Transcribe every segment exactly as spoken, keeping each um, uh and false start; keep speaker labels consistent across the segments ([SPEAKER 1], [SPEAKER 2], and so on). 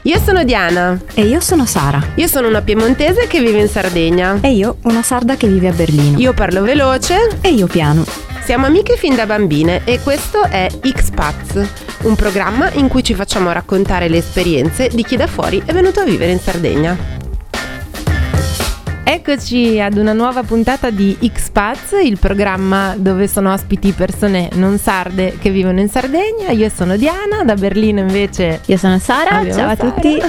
[SPEAKER 1] Io sono Diana.
[SPEAKER 2] E io sono Sara.
[SPEAKER 1] Io sono una piemontese che vive in Sardegna.
[SPEAKER 2] E io una sarda che vive a Berlino.
[SPEAKER 1] Io parlo veloce.
[SPEAKER 2] E io piano.
[SPEAKER 1] Siamo amiche fin da bambine e questo è X-Paz, un programma in cui ci facciamo raccontare le esperienze di chi da fuori è venuto a vivere in Sardegna. Eccoci ad una nuova puntata di X-Paz, il programma dove sono ospiti persone non sarde che vivono in Sardegna. Io sono Diana, da Berlino invece
[SPEAKER 2] io sono Sara, ciao
[SPEAKER 1] Sara.
[SPEAKER 2] a tutti.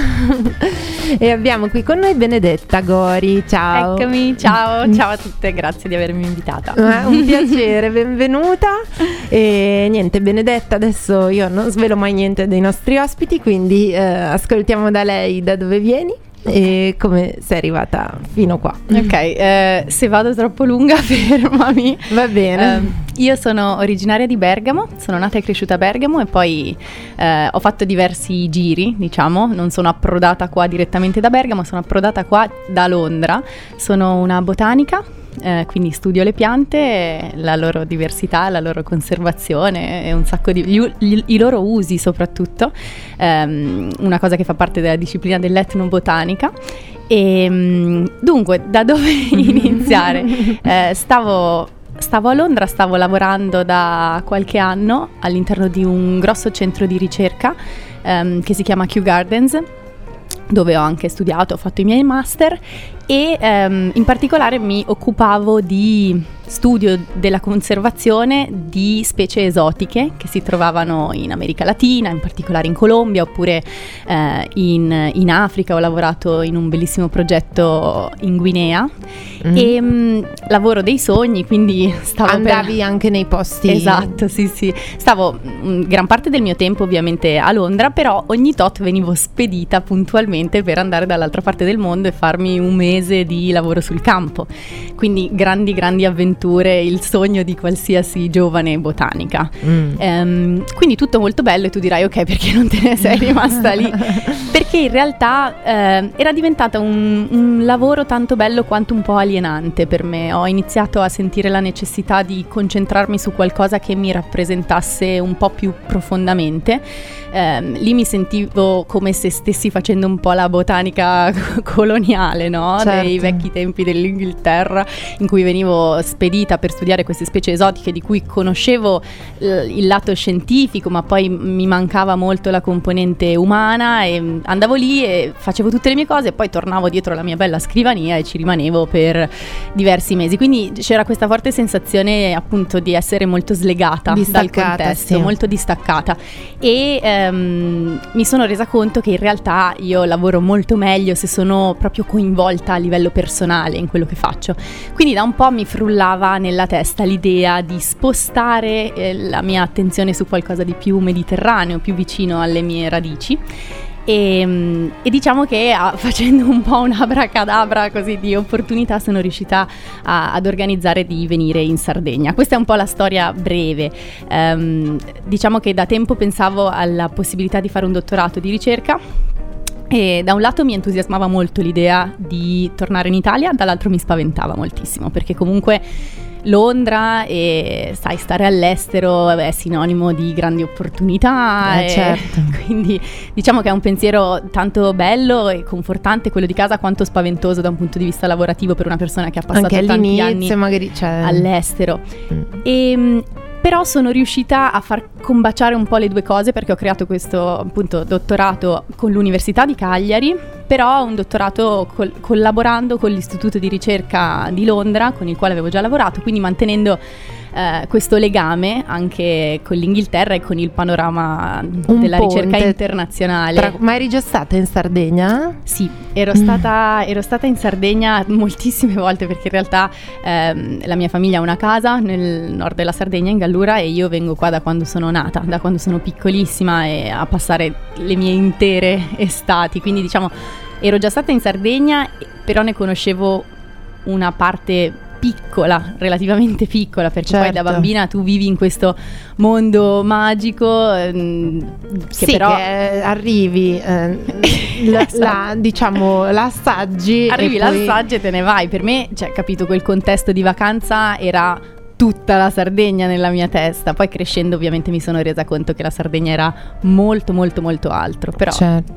[SPEAKER 1] E abbiamo qui con noi Benedetta Gori, ciao.
[SPEAKER 3] Eccomi, ciao, ciao a tutte, grazie di avermi invitata.
[SPEAKER 1] Eh, un piacere, benvenuta. E niente, Benedetta, adesso io non svelo mai niente dei nostri ospiti, quindi eh, ascoltiamo da lei da dove vieni e come sei arrivata fino qua.
[SPEAKER 3] Ok, eh, se vado troppo lunga fermami.
[SPEAKER 1] Va bene.
[SPEAKER 3] Eh, io sono originaria di Bergamo, sono nata e cresciuta a Bergamo e poi eh, ho fatto diversi giri, diciamo, non sono approdata qua direttamente da Bergamo, sono approdata qua da Londra, sono una botanica. Eh, quindi studio le piante, la loro diversità, la loro conservazione e un sacco di gli, gli, i loro usi soprattutto, ehm, una cosa che fa parte della disciplina dell'etnobotanica. E dunque, da dove iniziare? Eh, stavo Stavo a Londra, stavo lavorando da qualche anno all'interno di un grosso centro di ricerca ehm, che si chiama Kew Gardens, dove ho anche studiato, ho fatto i miei master e ehm, in particolare mi occupavo di studio della conservazione di specie esotiche che si trovavano in America Latina, in particolare in Colombia oppure eh, in, in Africa. Ho lavorato in un bellissimo progetto in Guinea mm. e mh, lavoro dei sogni, quindi stavo
[SPEAKER 1] andavi
[SPEAKER 3] per...
[SPEAKER 1] anche nei posti.
[SPEAKER 3] Esatto, sì sì, stavo mh, gran parte del mio tempo ovviamente a Londra, però ogni tot venivo spedita puntualmente per andare dall'altra parte del mondo e farmi un mese di lavoro sul campo, quindi grandi grandi avventure, il sogno di qualsiasi giovane botanica. mm. um, quindi tutto molto bello e tu dirai ok, perché non te ne sei rimasta lì? Perché in realtà eh, era diventata un, un lavoro tanto bello quanto un po' alienante per me. Ho iniziato a sentire la necessità di concentrarmi su qualcosa che mi rappresentasse un po' più profondamente. Eh, lì mi sentivo come se stessi facendo un po' la botanica coloniale, no?
[SPEAKER 1] Certo.
[SPEAKER 3] Dei vecchi tempi dell'Inghilterra, in cui venivo spedita per studiare queste specie esotiche di cui conoscevo eh, il lato scientifico, ma poi mi mancava molto la componente umana, e andavo lì e facevo tutte le mie cose e poi tornavo dietro la mia bella scrivania e ci rimanevo per diversi mesi. Quindi c'era questa forte sensazione appunto di essere molto slegata dal contesto,
[SPEAKER 1] sì.
[SPEAKER 3] molto distaccata, e ehm, mi sono resa conto che in realtà io lavoro molto meglio se sono proprio coinvolta a livello personale in quello che faccio. Quindi da un po' mi frullava nella testa l'idea di spostare eh, la mia attenzione su qualcosa di più mediterraneo, più vicino alle mie radici. E, e diciamo che a, facendo un po' un abracadabra così di opportunità sono riuscita a, ad organizzare di venire in Sardegna. Questa è un po' la storia breve. Um, diciamo che da tempo pensavo alla possibilità di fare un dottorato di ricerca. E da un lato mi entusiasmava molto l'idea di tornare in Italia, dall'altro mi spaventava moltissimo, perché comunque Londra e sai, stare all'estero è sinonimo di grandi opportunità,
[SPEAKER 1] eh,
[SPEAKER 3] e
[SPEAKER 1] certo.
[SPEAKER 3] Quindi diciamo che è un pensiero tanto bello e confortante quello di casa, quanto spaventoso da un punto di vista lavorativo per una persona che ha passato
[SPEAKER 1] anche
[SPEAKER 3] tanti anni
[SPEAKER 1] magari, cioè...
[SPEAKER 3] all'estero.
[SPEAKER 1] mm.
[SPEAKER 3] E però sono riuscita a far combaciare un po' le due cose, perché ho creato questo appunto dottorato con l'Università di Cagliari, però un dottorato col- collaborando con l'Istituto di Ricerca di Londra, con il quale avevo già lavorato, quindi mantenendo eh, questo legame anche con l'Inghilterra e con il panorama
[SPEAKER 1] un
[SPEAKER 3] della
[SPEAKER 1] ponte
[SPEAKER 3] ricerca internazionale.
[SPEAKER 1] Tra... Ma eri già stata in Sardegna?
[SPEAKER 3] Sì, ero stata, ero stata in Sardegna moltissime volte, perché in realtà ehm, la mia famiglia ha una casa nel nord della Sardegna, in Gallura, e io vengo qua da quando sono nata, da quando sono piccolissima, e a passare le mie intere estati. Quindi diciamo ero già stata in Sardegna, però ne conoscevo una parte piccola, relativamente piccola, perché
[SPEAKER 1] certo.
[SPEAKER 3] poi da bambina tu vivi in questo mondo magico ehm, che
[SPEAKER 1] sì,
[SPEAKER 3] però
[SPEAKER 1] che arrivi eh, la,
[SPEAKER 3] esatto.
[SPEAKER 1] la, diciamo l'assaggi
[SPEAKER 3] arrivi,
[SPEAKER 1] e poi...
[SPEAKER 3] l'assaggi e te ne vai. Per me, cioè, capito, quel contesto di vacanza era tutta la Sardegna nella mia testa. Poi crescendo ovviamente mi sono resa conto che la Sardegna era molto molto molto altro, però
[SPEAKER 1] certo.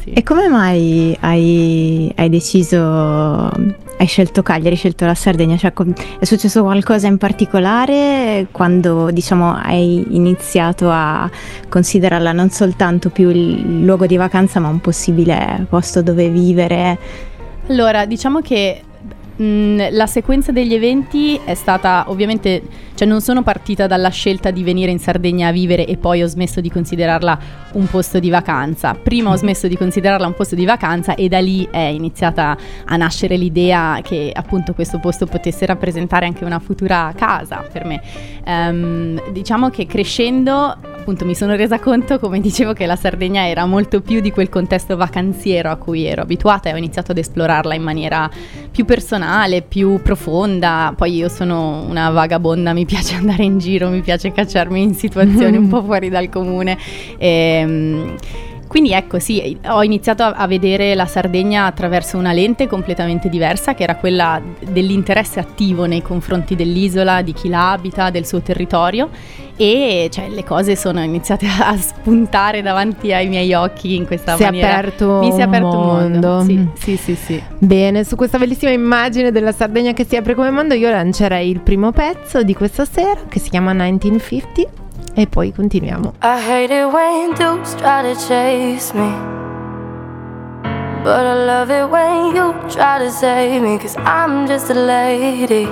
[SPEAKER 3] sì.
[SPEAKER 2] E come mai hai, hai deciso, hai scelto Cagliari, hai scelto la Sardegna? Cioè, è successo qualcosa in particolare quando, diciamo, hai iniziato a considerarla non soltanto più il luogo di vacanza, ma un possibile posto dove vivere?
[SPEAKER 3] Allora, diciamo che mh, la sequenza degli eventi è stata ovviamente, cioè non sono partita dalla scelta di venire in Sardegna a vivere e poi ho smesso di considerarla un posto di vacanza. Prima ho smesso di considerarla un posto di vacanza e da lì è iniziata a nascere l'idea che appunto questo posto potesse rappresentare anche una futura casa per me. Um, diciamo che crescendo appunto mi sono resa conto, come dicevo, che la Sardegna era molto più di quel contesto vacanziero a cui ero abituata e ho iniziato ad esplorarla in maniera più personale, più profonda. Poi io sono una vagabonda, mi piace andare in giro, mi piace cacciarmi in situazioni un po' fuori dal comune. E, quindi ecco, sì, ho iniziato a, a vedere la Sardegna attraverso una lente completamente diversa, che era quella dell'interesse attivo nei confronti dell'isola, di chi la abita, del suo territorio, e cioè le cose sono iniziate a spuntare davanti ai miei occhi in questa
[SPEAKER 1] si
[SPEAKER 3] maniera.
[SPEAKER 1] È aperto
[SPEAKER 3] Mi si è aperto un mondo.
[SPEAKER 1] mondo.
[SPEAKER 3] Sì, sì, sì, sì.
[SPEAKER 1] Bene, su questa bellissima immagine della Sardegna che si apre come mondo io lancerei il primo pezzo di questa sera, che si chiama diciannovecento, e poi continuiamo.
[SPEAKER 4] I hate it when dudes try to chase me, but I love it when you try to save me, 'cause I'm just a lady.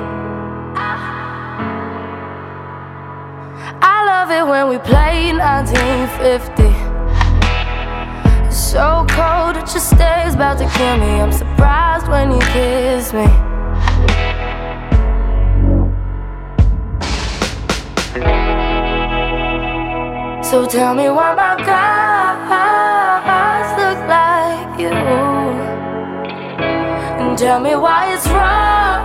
[SPEAKER 4] I love it when we play nineteen fifty. It's so cold that your stare's about to kill me. I'm surprised when you kiss me. So tell me why my guys look like you, and tell me why it's wrong.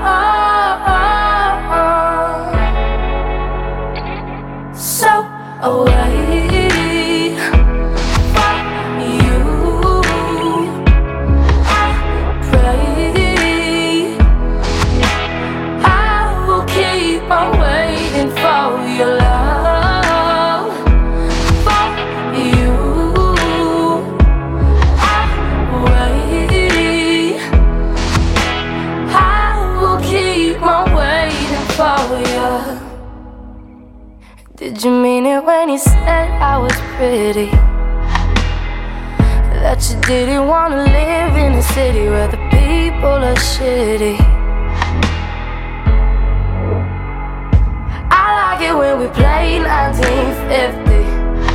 [SPEAKER 4] So away from you, I pray I will keep on waiting for your love. Did you mean it when you said I was pretty? That you didn't want to live in a city where the people are shitty? I like it when we play nineteen fifty.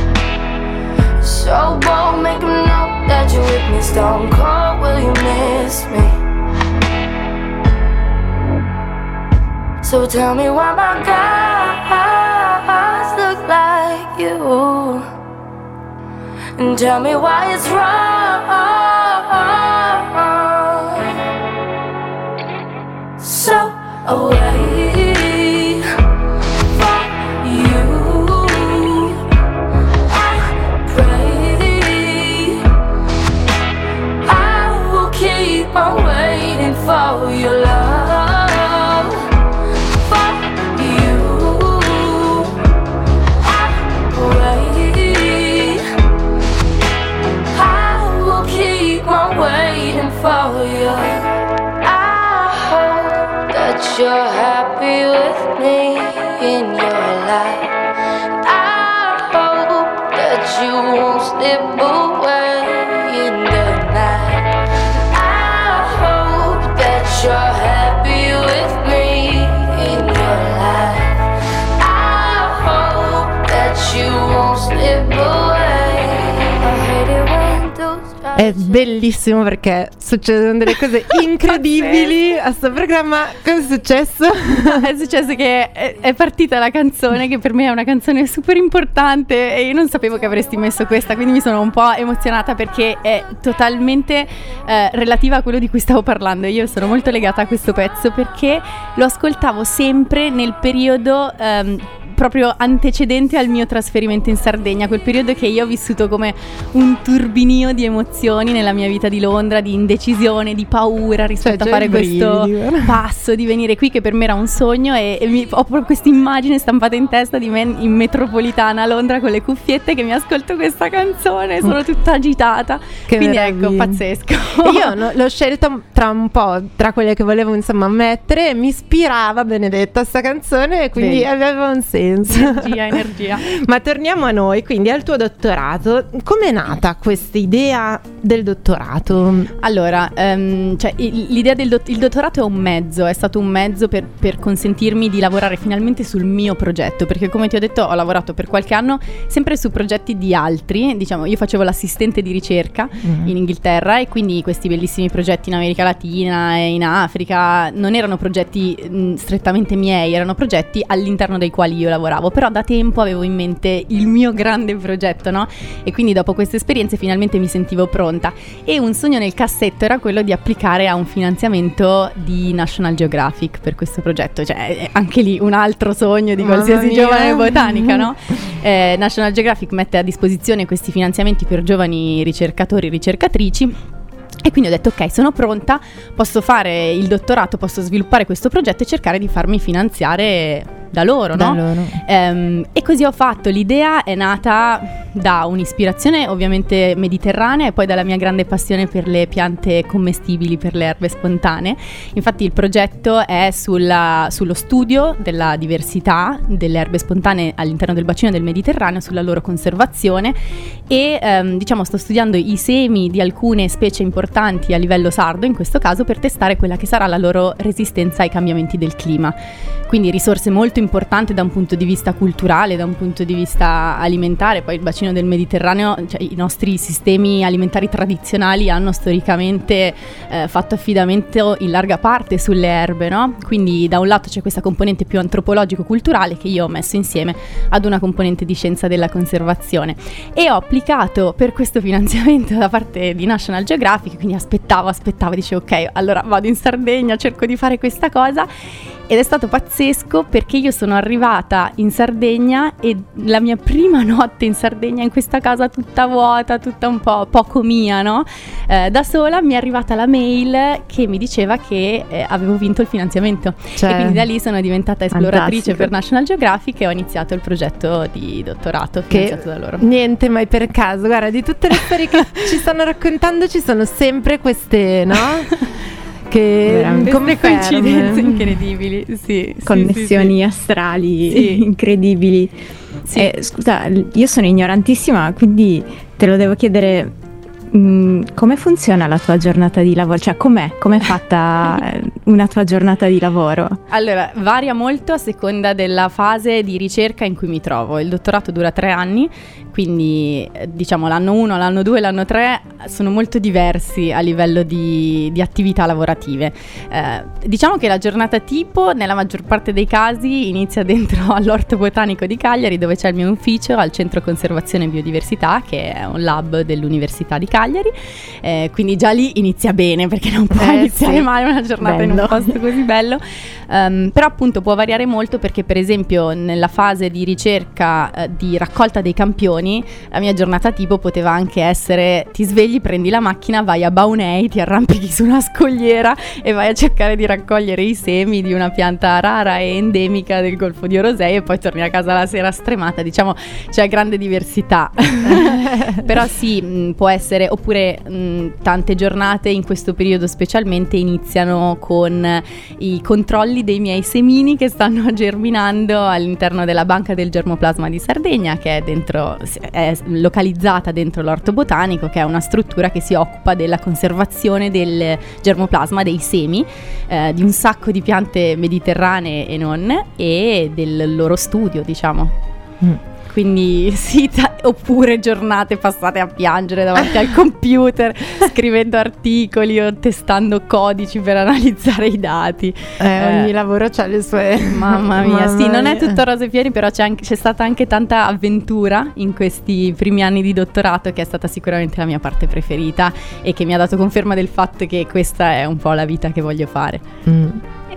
[SPEAKER 4] So bold, make them know that you're with me. Stone cold, will you miss me? So tell me why my guys look like you, and tell me why it's wrong. So away from you, I pray I will keep on waiting for your love. For you, I hope that you're happy with me in your life. I hope that you won't slip away in the night. I hope that you're happy with me in your life. I hope that you won't slip away. I hate it when those
[SPEAKER 1] È bellissimo perché succedono delle cose incredibili a sto programma. Cosa è successo?
[SPEAKER 3] È successo che è, è partita la canzone, che per me è una canzone super importante e io non sapevo che avresti messo questa, quindi mi sono un po' emozionata perché è totalmente eh, relativa a quello di cui stavo parlando. Io sono molto legata a questo pezzo perché lo ascoltavo sempre nel periodo ehm, proprio antecedente al mio trasferimento in Sardegna, quel periodo che io ho vissuto come un turbinio di emozioni nella mia vita di Londra, di indecisione, di paura rispetto
[SPEAKER 1] cioè,
[SPEAKER 3] a fare questo brividi, passo di venire qui, che per me era un sogno, e, e mi, ho proprio questa immagine stampata in testa di me in metropolitana a Londra con le cuffiette che mi ascolto questa canzone, sono tutta agitata,
[SPEAKER 1] che
[SPEAKER 3] quindi
[SPEAKER 1] meraviglia.
[SPEAKER 3] Ecco, pazzesco.
[SPEAKER 1] Io no, l'ho scelto tra un po', tra quelle che volevo insomma mettere, e mi ispirava Benedetta sta canzone, e quindi Vedi. aveva un senso.
[SPEAKER 3] Energia, energia.
[SPEAKER 1] Ma torniamo a noi, quindi al tuo dottorato. Com'è nata questa idea del dottorato?
[SPEAKER 3] Allora, um, cioè, l'idea del dott- il dottorato è un mezzo, è stato un mezzo per, per consentirmi di lavorare finalmente sul mio progetto, perché come ti ho detto ho lavorato per qualche anno sempre su progetti di altri, diciamo io facevo l'assistente di ricerca mm-hmm. in Inghilterra, e quindi questi bellissimi progetti in America Latina e in Africa non erano progetti mh, strettamente miei, erano progetti all'interno dei quali io lavoravo, però da tempo avevo in mente il mio grande progetto, no? E quindi dopo queste esperienze finalmente mi sentivo pronta, e un sogno nel cassetto era quello di applicare a un finanziamento di National Geographic per questo progetto, cioè anche lì un altro sogno di qualsiasi
[SPEAKER 1] Mamma mia.
[SPEAKER 3] giovane botanica, no? Eh, National Geographic mette a disposizione questi finanziamenti per giovani ricercatori e ricercatrici, e quindi ho detto ok, sono pronta, posso fare il dottorato, posso sviluppare questo progetto e cercare di farmi finanziare da loro,
[SPEAKER 1] da
[SPEAKER 3] no?
[SPEAKER 1] loro.
[SPEAKER 3] Ehm, e così ho fatto. L'idea è nata da un'ispirazione ovviamente mediterranea, e poi dalla mia grande passione per le piante commestibili, per le erbe spontanee. Infatti il progetto è sulla, sullo studio della diversità delle erbe spontanee all'interno del bacino del Mediterraneo, sulla loro conservazione, e ehm, diciamo sto studiando i semi di alcune specie importanti a livello sardo, in questo caso, per testare quella che sarà la loro resistenza ai cambiamenti del clima. Quindi risorse molto importanti da un punto di vista culturale, da un punto di vista alimentare. Poi il bacino del Mediterraneo, cioè i nostri sistemi alimentari tradizionali hanno storicamente eh, fatto affidamento in larga parte sulle erbe, no? Quindi da un lato c'è questa componente più antropologico-culturale che io ho messo insieme ad una componente di scienza della conservazione, e ho applicato per questo finanziamento da parte di National Geographic. Quindi aspettavo, aspettavo, dicevo ok, allora vado in Sardegna, cerco di fare questa cosa. Ed è stato pazzesco, perché io sono arrivata in Sardegna, e la mia prima notte in Sardegna, in questa casa tutta vuota, tutta un po' poco mia, no? Eh, da sola, mi è arrivata la mail che mi diceva che eh, avevo vinto il finanziamento. Cioè, e quindi da lì sono diventata esploratrice fantastico. per National Geographic, e ho iniziato il progetto di dottorato finanziato da loro.
[SPEAKER 1] Niente mai per caso, guarda, di tutte le storie che ci stanno raccontando ci sono sempre queste, no? Che
[SPEAKER 3] come coincidenze incredibili, sì,
[SPEAKER 2] connessioni
[SPEAKER 3] sì, sì,
[SPEAKER 2] astrali
[SPEAKER 3] sì.
[SPEAKER 2] incredibili. Sì. Eh, scusa, io sono ignorantissima, quindi te lo devo chiedere. Mm, come funziona la tua giornata di lavoro? Cioè, com'è? Com'è fatta una tua giornata di lavoro?
[SPEAKER 3] Allora, varia molto a seconda della fase di ricerca in cui mi trovo. Il dottorato dura tre anni, quindi diciamo l'anno uno, l'anno due, l'anno tre sono molto diversi a livello di, di attività lavorative. Eh, diciamo che la giornata tipo, nella maggior parte dei casi, inizia dentro all'Orto Botanico di Cagliari, dove c'è il mio ufficio, al Centro Conservazione e Biodiversità, che è un lab dell'Università di Cagliari. Eh, quindi già lì inizia bene, perché non può
[SPEAKER 1] eh,
[SPEAKER 3] iniziare
[SPEAKER 1] sì.
[SPEAKER 3] mai una giornata bello. in un posto così bello. Um, però appunto può variare molto, perché per esempio nella fase di ricerca eh, di raccolta dei campioni, la mia giornata tipo poteva anche essere: ti svegli, prendi la macchina, vai a Baunei, ti arrampichi su una scogliera e vai a cercare di raccogliere i semi di una pianta rara e endemica del Golfo di Orosei, e poi torni a casa la sera stremata. Diciamo c'è grande diversità. Però sì, mh, può essere, oppure mh, tante giornate in questo periodo specialmente iniziano con i controlli dei miei semini che stanno germinando all'interno della banca del germoplasma di Sardegna, che è dentro, è localizzata dentro l'Orto Botanico, che è una struttura che si occupa della conservazione del germoplasma, dei semi eh, di un sacco di piante mediterranee e non, e del loro studio, diciamo. Mm. Quindi sì, t- oppure giornate passate a piangere davanti al computer, scrivendo articoli o testando codici per analizzare i dati.
[SPEAKER 1] Eh, eh, ogni lavoro ha le sue...
[SPEAKER 3] Mamma mia,
[SPEAKER 1] Mamma
[SPEAKER 3] sì, non
[SPEAKER 1] mia.
[SPEAKER 3] è tutto rose e fiori, però c'è, anche, c'è stata anche tanta avventura in questi primi anni di dottorato, che è stata sicuramente la mia parte preferita, e che mi ha dato conferma del fatto che questa è un po' la vita che voglio fare.
[SPEAKER 1] Mm.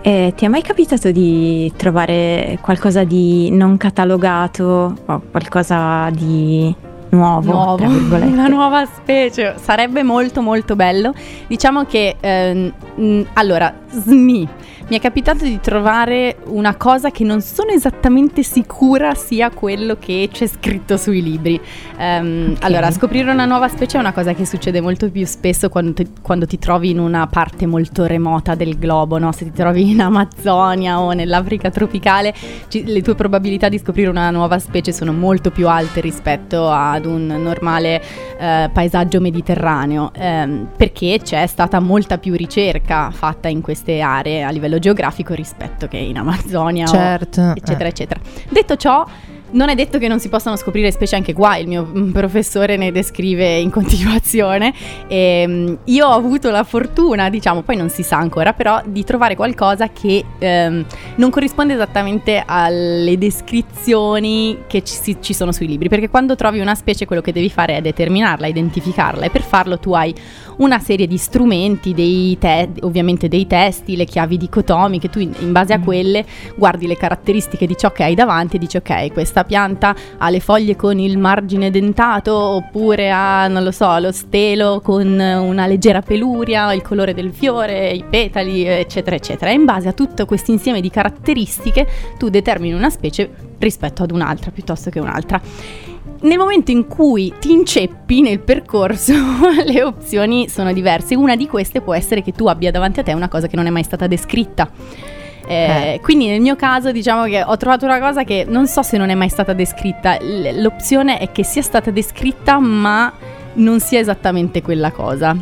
[SPEAKER 2] E ti è mai capitato di trovare qualcosa di non catalogato o qualcosa di nuovo,
[SPEAKER 3] nuovo,
[SPEAKER 2] tra virgolette?
[SPEAKER 3] Una nuova specie, sarebbe molto molto bello. Diciamo che ehm, mh, allora S M I mi è capitato di trovare una cosa che non sono esattamente sicura sia quello che c'è scritto sui libri. Um, okay. Allora, scoprire una nuova specie è una cosa che succede molto più spesso quando ti, quando ti trovi in una parte molto remota del globo, no? Se ti trovi in Amazzonia o nell'Africa tropicale, ci, le tue probabilità di scoprire una nuova specie sono molto più alte rispetto ad un normale eh, paesaggio mediterraneo, ehm, perché c'è stata molta più ricerca fatta in queste aree a livello geografico rispetto che in Amazzonia,
[SPEAKER 1] certo,
[SPEAKER 3] o, eccetera
[SPEAKER 1] eh.
[SPEAKER 3] eccetera. Detto ciò, non è detto che non si possano scoprire specie anche qua, il mio professore ne descrive in continuazione e um, io ho avuto la fortuna, diciamo, poi non si sa ancora, però di trovare qualcosa che um, non corrisponde esattamente alle descrizioni che ci, ci sono sui libri, perché quando trovi una specie quello che devi fare è determinarla, identificarla, e per farlo tu hai una serie di strumenti, dei te- ovviamente dei testi, le chiavi dicotomiche, tu in, in base a quelle guardi le caratteristiche di ciò che hai davanti e dici ok, questa pianta ha le foglie con il margine dentato, oppure ha, non lo so, lo stelo con una leggera peluria, il colore del fiore, i petali, eccetera eccetera, e in base a tutto questo insieme di caratteristiche tu determini una specie rispetto ad un'altra piuttosto che un'altra. Nel momento in cui ti inceppi nel percorso le opzioni sono diverse. Una di queste può essere che tu abbia davanti a te una cosa che non è mai stata descritta. Eh, eh. Quindi nel mio caso diciamo che ho trovato una cosa che non so se non è mai stata descritta. L- l'opzione è che sia stata descritta ma non sia esattamente quella cosa.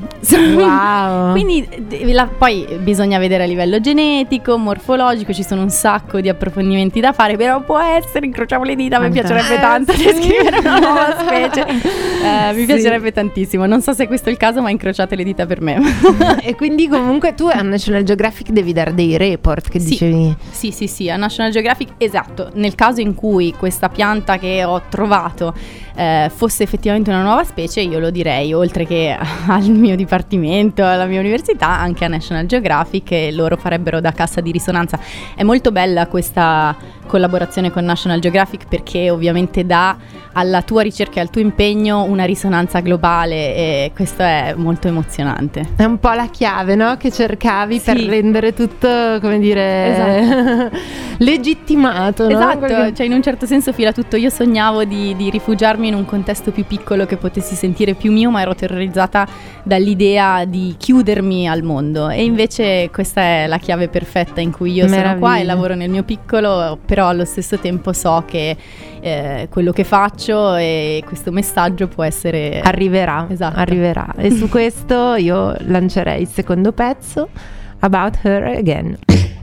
[SPEAKER 1] Wow.
[SPEAKER 3] Quindi la, poi bisogna vedere a livello genetico, morfologico, ci sono un sacco di approfondimenti da fare, però può essere, incrociamo le dita, mi piacerebbe tanto
[SPEAKER 1] sì.
[SPEAKER 3] descrivere una nuova specie. Eh, mi
[SPEAKER 1] sì.
[SPEAKER 3] piacerebbe tantissimo, non so se questo è il caso, ma incrociate le dita per me.
[SPEAKER 1] E quindi comunque tu a National Geographic devi dare dei report che
[SPEAKER 3] sì.
[SPEAKER 1] dicevi.
[SPEAKER 3] Sì, sì, sì, a National Geographic, esatto. Nel caso in cui questa pianta che ho trovato eh, fosse effettivamente una nuova specie, io lo direi, oltre che al mio dipartimento, alla mia università, anche a National Geographic, e loro farebbero da cassa di risonanza. È molto bella questa collaborazione con National Geographic, perché ovviamente dà alla tua ricerca e al tuo impegno una risonanza globale, e questo è molto emozionante.
[SPEAKER 1] È un po' la chiave, no? Che cercavi
[SPEAKER 3] sì.
[SPEAKER 1] per rendere tutto, come dire,
[SPEAKER 3] esatto.
[SPEAKER 1] legittimato, no?
[SPEAKER 3] Esatto,
[SPEAKER 1] Perché...
[SPEAKER 3] cioè in un certo senso fila tutto. Io sognavo di, di rifugiarmi in un contesto più piccolo che potessi sentire più mio, ma ero terrorizzata dall'idea di chiudermi al mondo, e invece questa è la chiave perfetta in cui io
[SPEAKER 1] Meraviglia.
[SPEAKER 3] sono qua e lavoro nel mio piccolo, però allo stesso tempo so che eh, quello che faccio e questo messaggio può essere...
[SPEAKER 1] Arriverà,
[SPEAKER 3] esatto.
[SPEAKER 1] arriverà. E su questo io lancerei il secondo pezzo, About Her Again.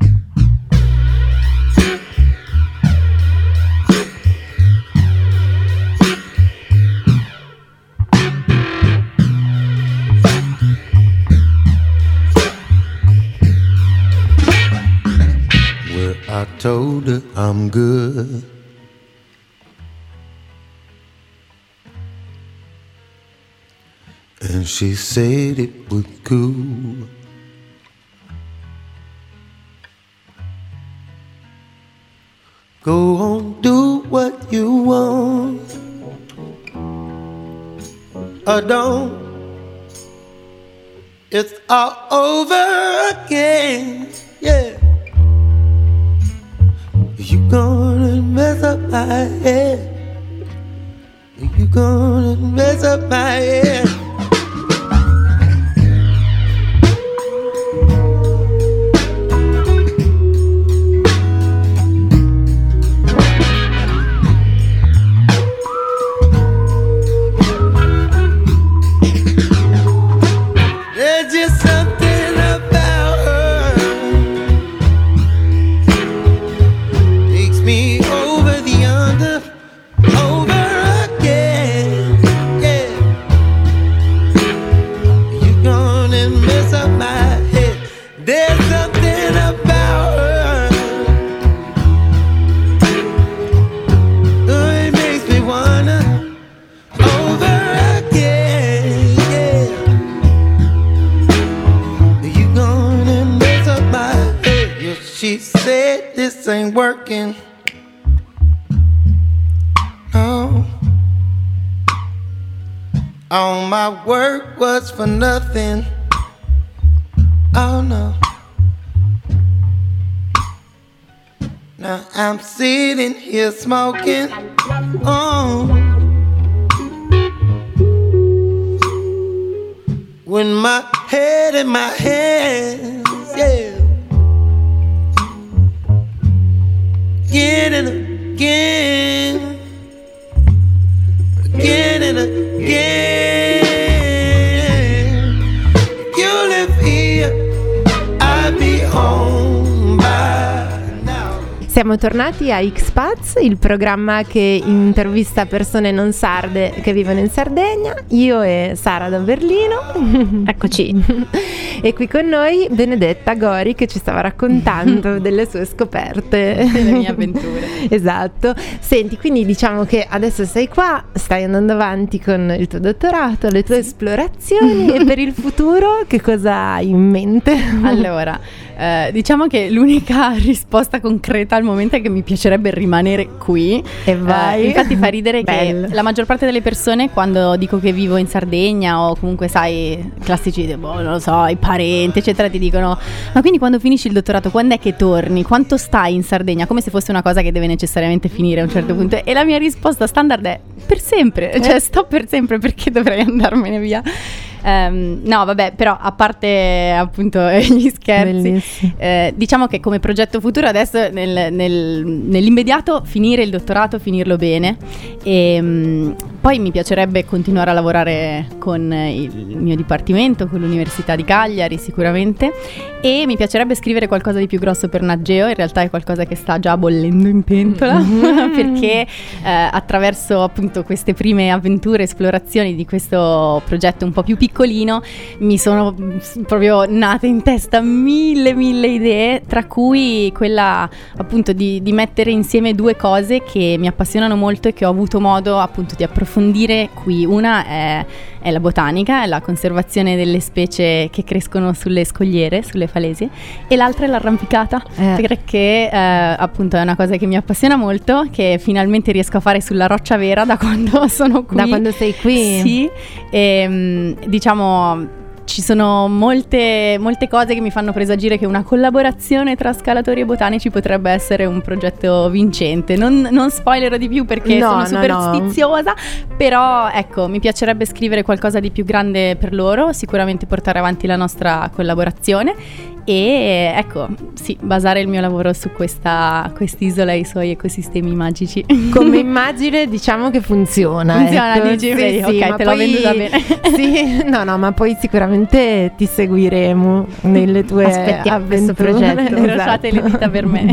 [SPEAKER 5] I told her I'm good. And she said it was cool. Go on, do what you want. Or don't. It's all over again. Yeah. You gonna mess up my head. You gonna mess up my head. There's just something about her takes me over the under, over again, yeah. ain't working. No. All my work was for nothing. Oh no. Now I'm sitting here smoking. Oh. With my head in my hands, yeah. Again and again, again and again. If you live here, I'll be home by now.
[SPEAKER 1] Siamo tornati a X-Paz, il programma che intervista persone non sarde che vivono in Sardegna. Io e Sara da Berlino.
[SPEAKER 2] Eccoci.
[SPEAKER 1] E qui con noi Benedetta Gori, che ci stava raccontando delle sue scoperte,
[SPEAKER 3] delle mie avventure.
[SPEAKER 1] Esatto. Senti, quindi diciamo che adesso sei qua, stai andando avanti con il tuo dottorato, le tue esplorazioni e per il futuro che cosa hai in mente?
[SPEAKER 3] Allora, eh, diciamo che l'unica risposta concreta al momento è che mi piacerebbe rimanere qui.
[SPEAKER 1] E vai.
[SPEAKER 3] Eh, infatti fa ridere
[SPEAKER 1] Bello.
[SPEAKER 3] che la maggior parte delle persone, quando dico che vivo in Sardegna o comunque sai, classici, boh, non lo so, i parenti eccetera, ti dicono: ma quindi quando finisci il dottorato quando è che torni? Quanto stai in Sardegna? Come se fosse una cosa che deve necessariamente finire a un certo punto. E la mia risposta standard è: per sempre, cioè sto per sempre, perché dovrei andarmene via? Um, no vabbè, però a parte appunto gli scherzi, eh, diciamo che come progetto futuro adesso nel, nel, nell'immediato finire il dottorato, finirlo bene e um, poi mi piacerebbe continuare a lavorare con il mio dipartimento, con l'Università di Cagliari sicuramente, e mi piacerebbe scrivere qualcosa di più grosso per Nageo. In realtà è qualcosa che sta già bollendo in pentola mm-hmm. perché eh, attraverso appunto queste prime avventure, esplorazioni di questo progetto un po' più piccolino mi sono proprio nate in testa mille mille idee, tra cui quella appunto di, di mettere insieme due cose che mi appassionano molto e che ho avuto modo appunto di approfondire qui. Una è, è la botanica, è la conservazione delle specie che crescono sulle scogliere, sulle falesie, e l'altra è l'arrampicata, eh. perché eh, appunto è una cosa che mi appassiona molto, che finalmente riesco a fare sulla roccia vera da quando sono qui.
[SPEAKER 1] Da quando sei qui?
[SPEAKER 3] Sì, e, diciamo ci sono molte, molte cose che mi fanno presagire che una collaborazione tra scalatori e botanici potrebbe essere un progetto vincente. Non, non spoilerò di più perché
[SPEAKER 1] no,
[SPEAKER 3] sono
[SPEAKER 1] no,
[SPEAKER 3] superstiziosa, no. Però ecco, mi piacerebbe scrivere qualcosa di più grande per loro, sicuramente portare avanti la nostra collaborazione e ecco, sì, basare il mio lavoro su questa quest'isola e i suoi ecosistemi magici.
[SPEAKER 1] Come immagine diciamo che funziona.
[SPEAKER 3] Funziona,
[SPEAKER 1] ecco.
[SPEAKER 3] dici,
[SPEAKER 1] sì,
[SPEAKER 3] vedi,
[SPEAKER 1] sì,
[SPEAKER 3] ok, te l'ho venduta bene.
[SPEAKER 1] Sì, no, no, ma poi sicuramente ti seguiremo nelle tue
[SPEAKER 2] Aspettiamo questo
[SPEAKER 1] avventure.
[SPEAKER 2] progetto.
[SPEAKER 3] Incrociate
[SPEAKER 1] Esatto.
[SPEAKER 3] le dita per me.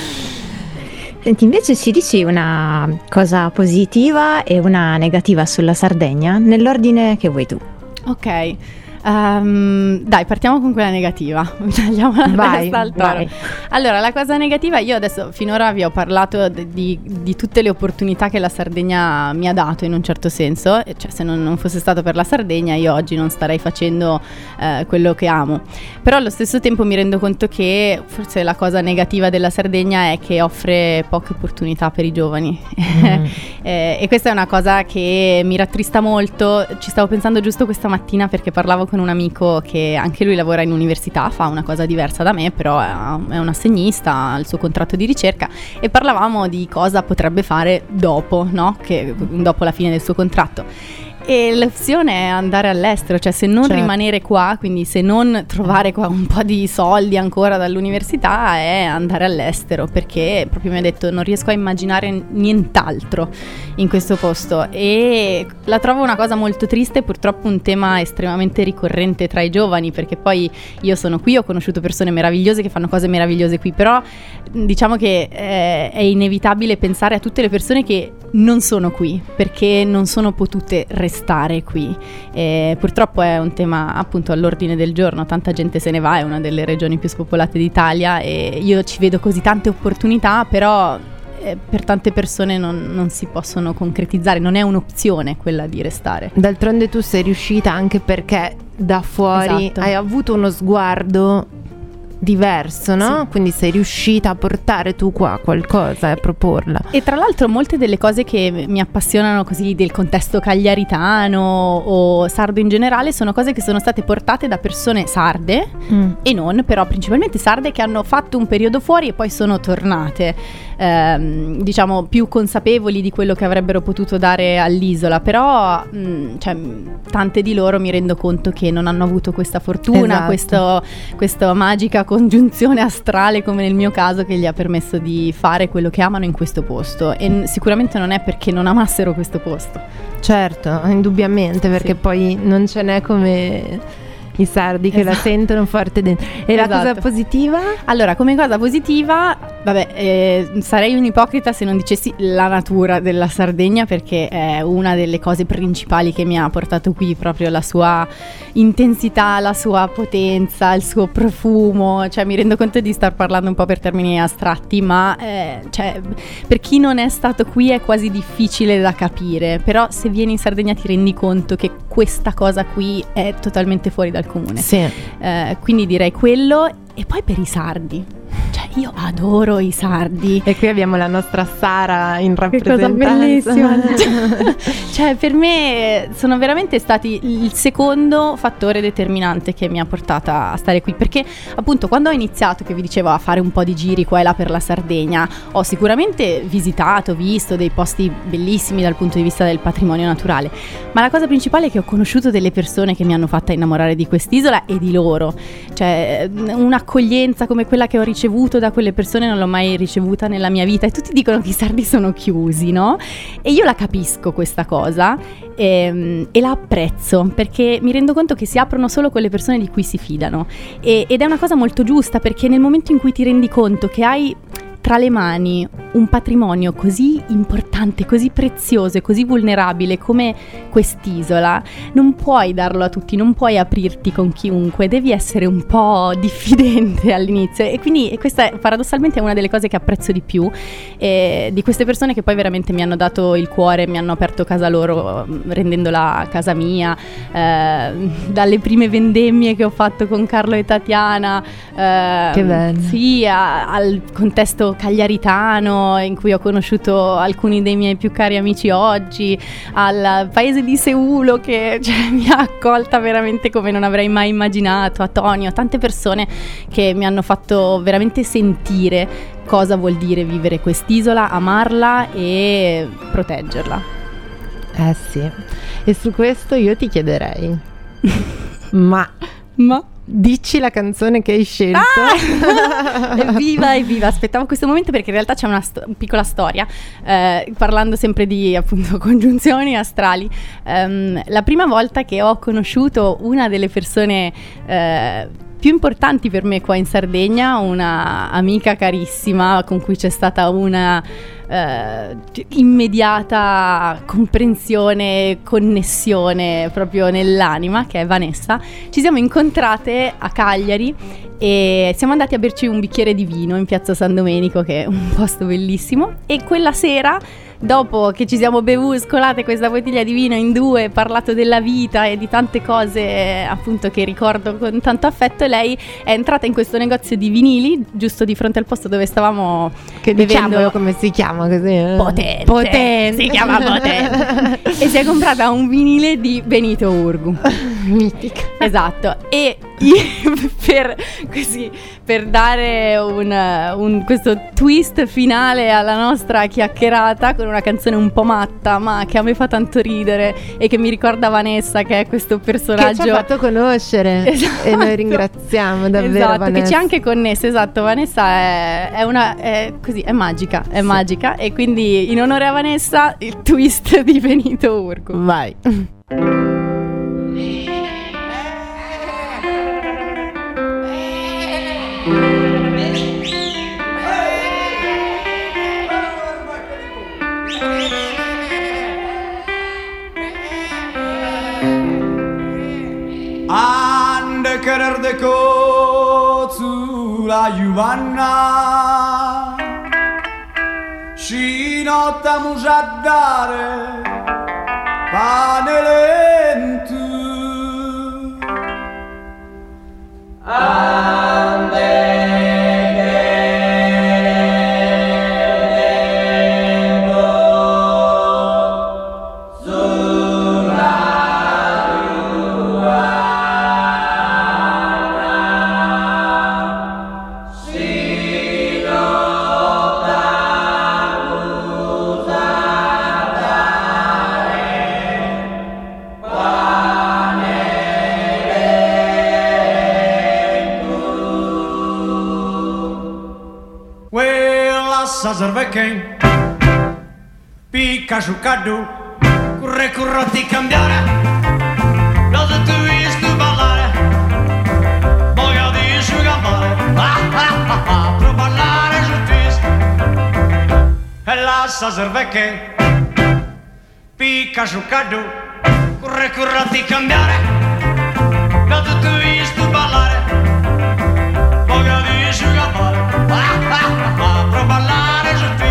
[SPEAKER 2] Senti, invece ci dici una cosa positiva e una negativa sulla Sardegna, nell'ordine che vuoi tu.
[SPEAKER 3] Ok. Um, dai, partiamo con quella negativa. Tagliamo la
[SPEAKER 1] vai,
[SPEAKER 3] testa al toro.
[SPEAKER 1] vai.
[SPEAKER 3] Allora, la cosa negativa, io adesso finora vi ho parlato di, di, di tutte le opportunità che la Sardegna mi ha dato in un certo senso, cioè se non, non fosse stato per la Sardegna io oggi non starei facendo eh, quello che amo. Però allo stesso tempo mi rendo conto che forse la cosa negativa della Sardegna è che offre poche opportunità per i giovani mm. eh, e questa è una cosa che mi rattrista molto. Ci stavo pensando giusto questa mattina perché parlavo con un amico che anche lui lavora in università, fa una cosa diversa da me, però è un assegnista, ha il suo contratto di ricerca e parlavamo di cosa potrebbe fare dopo, no? Che, dopo la fine del suo contratto. E l'opzione è andare all'estero, cioè se non certo. rimanere qua, quindi se non trovare qua un po' di soldi ancora dall'università, è andare all'estero, perché proprio mi ha detto non riesco a immaginare nient'altro in questo posto e la trovo una cosa molto triste, purtroppo un tema estremamente ricorrente tra i giovani, perché poi io sono qui, ho conosciuto persone meravigliose che fanno cose meravigliose qui, però diciamo che eh, è inevitabile pensare a tutte le persone che non sono qui perché non sono potute restare qui. E purtroppo è un tema appunto all'ordine del giorno, tanta gente se ne va, è una delle regioni più spopolate d'Italia e io ci vedo così tante opportunità, però eh, per tante persone non, non si possono concretizzare, non è un'opzione quella di restare.
[SPEAKER 1] D'altronde tu sei riuscita anche perché da fuori
[SPEAKER 3] esatto.
[SPEAKER 1] hai avuto uno sguardo diverso, no?
[SPEAKER 3] Sì.
[SPEAKER 1] Quindi sei riuscita a portare tu qua qualcosa e a proporla.
[SPEAKER 3] E tra l'altro molte delle cose che mi appassionano così del contesto cagliaritano o sardo in generale sono cose che sono state portate da persone sarde
[SPEAKER 1] Mm.
[SPEAKER 3] e non, però principalmente sarde, che hanno fatto un periodo fuori e poi sono tornate, ehm, diciamo più consapevoli di quello che avrebbero potuto dare all'isola, però mh, cioè, tante di loro mi rendo conto che non hanno avuto questa fortuna,
[SPEAKER 1] Esatto.
[SPEAKER 3] questo, questa magica congiunzione astrale come nel mio caso, che gli ha permesso di fare quello che amano in questo posto, e n- sicuramente non è perché non amassero questo posto.
[SPEAKER 1] Certo, indubbiamente, perché
[SPEAKER 3] Sì.
[SPEAKER 1] poi non ce n'è come i sardi che la
[SPEAKER 3] Esatto.
[SPEAKER 1] sentono forte dentro. E la cosa
[SPEAKER 3] Esatto.
[SPEAKER 1] positiva?
[SPEAKER 3] Allora, come cosa positiva, vabbè, eh, sarei un'ipocrita se non dicessi la natura della Sardegna, perché è una delle cose principali che mi ha portato qui, proprio la sua intensità, la sua potenza, il suo profumo. Cioè, mi rendo conto di star parlando un po' per termini astratti, ma eh, cioè, per chi non è stato qui è quasi difficile da capire, però se vieni in Sardegna ti rendi conto che questa cosa qui è totalmente fuori dal comune.
[SPEAKER 1] Sì.
[SPEAKER 3] Eh, quindi direi quello. E poi per i sardi, cioè io adoro i sardi.
[SPEAKER 1] E qui abbiamo la nostra Sara in
[SPEAKER 3] Che cosa
[SPEAKER 1] rappresentanza.
[SPEAKER 3] bellissima. Cioè, per me sono veramente stati il secondo fattore determinante che mi ha portata a stare qui, perché appunto quando ho iniziato, che vi dicevo, a fare un po' di giri qua e là per la Sardegna, ho sicuramente visitato, visto dei posti bellissimi dal punto di vista del patrimonio naturale, ma la cosa principale è che ho conosciuto delle persone che mi hanno fatta innamorare di quest'isola e di loro. Cioè, un'accoglienza come quella che ho ricevuto da quelle persone non l'ho mai ricevuta nella mia vita, e tutti dicono che i sardi sono chiusi, no? E io la capisco questa cosa, e, e la apprezzo, perché mi rendo conto che si aprono solo con le persone di cui si fidano, e, ed è una cosa molto giusta, perché nel momento in cui ti rendi conto che hai tra le mani un patrimonio così importante, così prezioso e così vulnerabile come quest'isola, non puoi darlo a tutti, non puoi aprirti con chiunque, devi essere un po' diffidente all'inizio, e quindi questa è, paradossalmente è una delle cose che apprezzo di più, eh, di queste persone che poi veramente mi hanno dato il cuore, mi hanno aperto casa loro rendendola casa mia, eh, dalle prime vendemmie che ho fatto con Carlo e Tatiana, eh,
[SPEAKER 1] Che bello.
[SPEAKER 3] sì, a- al contesto cagliaritano in cui ho conosciuto alcuni dei miei più cari amici oggi, al paese di Seulo che cioè, mi ha accolta veramente come non avrei mai immaginato, a Tonio, tante persone che mi hanno fatto veramente sentire cosa vuol dire vivere quest'isola, amarla e proteggerla.
[SPEAKER 1] Eh sì. E su questo io ti chiederei, ma
[SPEAKER 3] Ma
[SPEAKER 1] dici la canzone che hai scelto.
[SPEAKER 3] evviva, evviva, aspettavo questo momento perché in realtà c'è una sto- piccola storia, eh, parlando sempre di appunto congiunzioni astrali. Ehm, la prima volta che ho conosciuto una delle persone eh, più importanti per me qua in Sardegna, una amica carissima con cui c'è stata una eh, immediata comprensione, connessione proprio nell'anima, che è Vanessa. Ci siamo incontrate a Cagliari e siamo andati a berci un bicchiere di vino in Piazza San Domenico, che è un posto bellissimo, e quella sera, dopo che ci siamo bevuti, scolate questa bottiglia di vino in due, parlato della vita e di tante cose appunto che ricordo con tanto affetto, lei è entrata in questo negozio di vinili giusto di fronte al posto dove stavamo
[SPEAKER 1] Che
[SPEAKER 3] bevendo.
[SPEAKER 1] diciamo come si chiama così? eh?
[SPEAKER 3] Potente,
[SPEAKER 1] Potente.
[SPEAKER 3] si chiama Potente. E si è comprata un vinile di Benito Urgu.
[SPEAKER 1] Mitica.
[SPEAKER 3] Esatto. E io, per così per dare un, un- questo twist finale alla nostra chiacchierata con una canzone un po' matta, ma che a me fa tanto ridere e che mi ricorda Vanessa, che è questo personaggio
[SPEAKER 1] Che ci ha fatto conoscere.
[SPEAKER 3] Esatto.
[SPEAKER 1] E noi ringraziamo davvero
[SPEAKER 3] esatto,
[SPEAKER 1] Vanessa.
[SPEAKER 3] che ci ha anche connesso. Esatto, Vanessa è, è una è così, è magica, è
[SPEAKER 1] Sì.
[SPEAKER 3] magica, e quindi in onore a Vanessa il twist di Benito Urgu.
[SPEAKER 1] Vai.
[SPEAKER 6] Ande querer de cozu la Giovanna si nota mujaddare pane lento Ande sa servecche picca su caddu curre currotti cambiare lo se tu visto ballare voglia di asciugare ah ah ah ah per ballare su twist e la sa servecche picca su caddu curre currotti cambiare lo se tu visto ballare voglia di asciugare ah ah ah ah per ballare su twist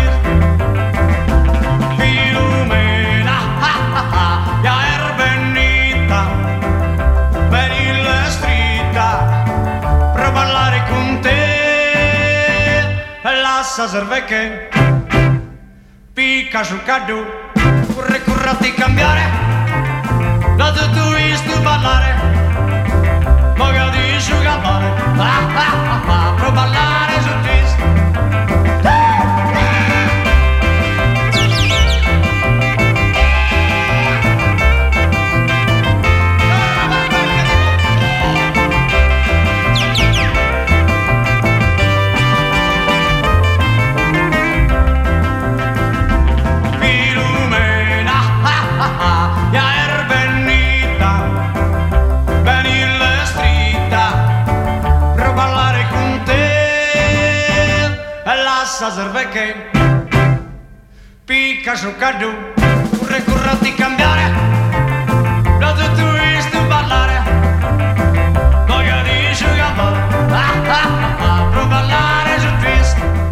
[SPEAKER 6] sa servecche picca sul caddu curre currati cambiare la tu visto ballare voglia di asciugare ah ah ah ah per ballare sul twist sa servecche picca su caddu curre currati cambiare lo tu visto ballare voglia di asciugare ah ah ah per ballare su twist.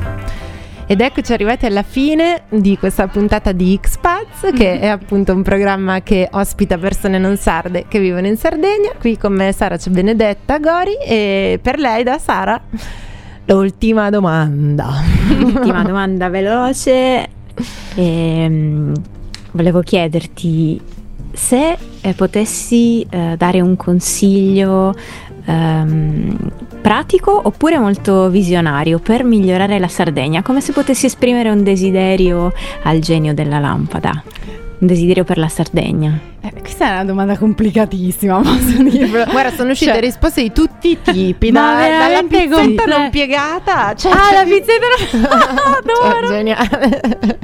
[SPEAKER 1] Ed eccoci arrivati alla fine di questa puntata di X-Paz, che è appunto un programma che ospita persone non sarde che vivono in Sardegna. Qui con me Sara c'è Benedetta Gori e per lei da Sara l'ultima domanda.
[SPEAKER 2] L'ultima domanda veloce. Ehm, volevo chiederti se eh, potessi eh, dare un consiglio ehm, pratico oppure molto visionario per migliorare la Sardegna, come se potessi esprimere un desiderio al genio della lampada, un desiderio per la Sardegna.
[SPEAKER 3] Eh, questa è una domanda complicatissima, posso dirlo.
[SPEAKER 1] Guarda, sono uscite
[SPEAKER 3] cioè,
[SPEAKER 1] risposte di tutti i tipi,
[SPEAKER 3] ma
[SPEAKER 1] da, dalla pizzetta
[SPEAKER 3] comple-
[SPEAKER 1] non piegata, cioè,
[SPEAKER 3] ah,
[SPEAKER 1] cioè,
[SPEAKER 3] la pizzetta non
[SPEAKER 1] cioè, geniale.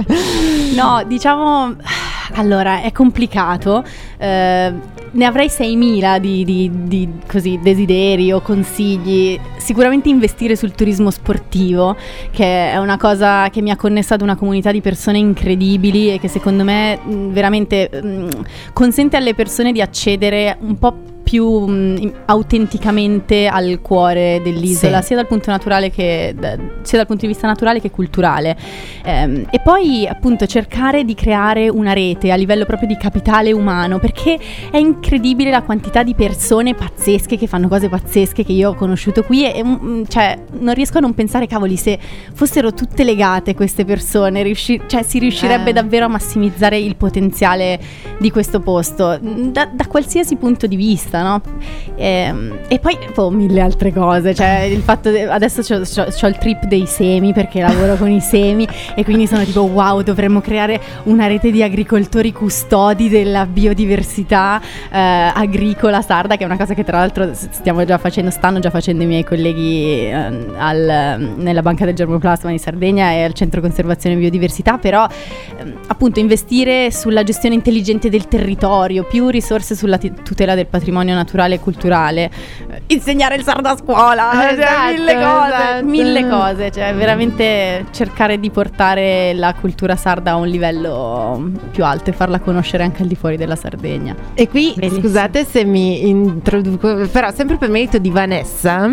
[SPEAKER 3] No, diciamo, allora è complicato. Eh, ne avrei seimila di, di, di così desideri o consigli. Sicuramente investire sul turismo sportivo, che è una cosa che mi ha connesso ad una comunità di persone incredibili e che secondo me mh, veramente mh, consente alle persone di accedere un po' più mh, autenticamente al cuore dell'isola, sì, sia dal punto naturale che da, sia dal punto di vista naturale che culturale, ehm, e poi appunto cercare di creare una rete a livello proprio di capitale umano, perché è incredibile la quantità di persone pazzesche che fanno cose pazzesche che io ho conosciuto qui e, e cioè non riesco a non pensare, cavoli, se fossero tutte legate queste persone riusci- cioè si riuscirebbe eh. davvero a massimizzare il potenziale di questo posto da, da qualsiasi punto di vista, no? E, e poi oh, mille altre cose, cioè il fatto de- adesso c'ho, c'ho, c'ho il trip dei semi perché lavoro con i semi e quindi sono tipo wow, dovremmo creare una rete di agricoltori custodi della biodiversità eh, agricola sarda, che è una cosa che tra l'altro stiamo già facendo, stanno già facendo i miei colleghi eh, al, nella Banca del Germoplasma di Sardegna e al Centro Conservazione e Biodiversità, però eh, appunto investire sulla gestione intelligente del territorio, più risorse sulla t- tutela del patrimonio naturale e culturale, insegnare il sardo a scuola,
[SPEAKER 1] esatto,
[SPEAKER 3] cioè, mille cose,
[SPEAKER 1] esatto.
[SPEAKER 3] mille cose, cioè veramente cercare di portare la cultura sarda a un livello più alto e farla conoscere anche al di fuori della Sardegna.
[SPEAKER 1] E qui,
[SPEAKER 2] bellissimo,
[SPEAKER 1] scusate se mi introduco, però sempre per merito di Vanessa.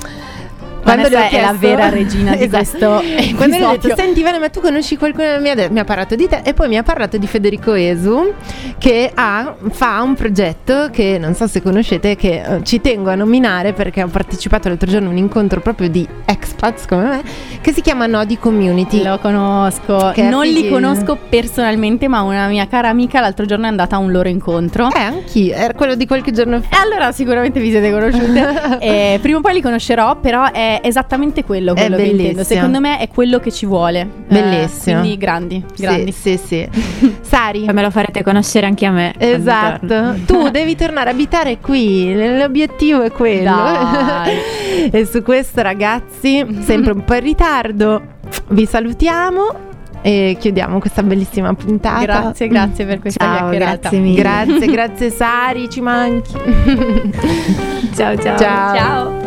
[SPEAKER 1] Quando
[SPEAKER 3] Vanessa
[SPEAKER 1] le ho chiesto,
[SPEAKER 3] è la vera regina di
[SPEAKER 1] esatto,
[SPEAKER 3] questo
[SPEAKER 1] quando le ho detto
[SPEAKER 3] episodio.
[SPEAKER 1] senti Vane, ma tu conosci qualcuno, mi ha, de- mi ha parlato di te e poi mi ha parlato di Federico Esu, che ha, fa un progetto che non so se conoscete, che eh, ci tengo a nominare perché ho partecipato l'altro giorno a un incontro proprio di expats come me, che si chiama Nodi Community.
[SPEAKER 3] Lo conosco,
[SPEAKER 1] Che
[SPEAKER 3] non li
[SPEAKER 1] fighi-
[SPEAKER 3] conosco personalmente, ma una mia cara amica l'altro giorno è andata a un loro incontro.
[SPEAKER 1] Eh, anch'io, era quello di qualche giorno fa.
[SPEAKER 3] E allora sicuramente vi siete conosciute. E prima o poi li conoscerò, però è esattamente quello, quello che
[SPEAKER 1] bellissimo.
[SPEAKER 3] intendo. Secondo me è quello che ci vuole.
[SPEAKER 1] Bellissimo.
[SPEAKER 3] Eh, quindi grandi, grandi.
[SPEAKER 1] Sì, sì, sì. Sari,
[SPEAKER 2] Poi me lo farete conoscere anche a me. quando
[SPEAKER 1] esatto,
[SPEAKER 2] torno.
[SPEAKER 1] tu devi tornare a abitare qui, l'obiettivo è quello.
[SPEAKER 3] Dai.
[SPEAKER 1] E su questo, ragazzi, sempre un po' in ritardo, vi salutiamo e chiudiamo questa bellissima puntata.
[SPEAKER 3] Grazie, grazie per questa
[SPEAKER 2] Ciao,
[SPEAKER 3] chiacchierata.
[SPEAKER 2] grazie mille.
[SPEAKER 1] Grazie, grazie Sari, ci manchi.
[SPEAKER 2] Ciao ciao.
[SPEAKER 1] Ciao.
[SPEAKER 3] Ciao.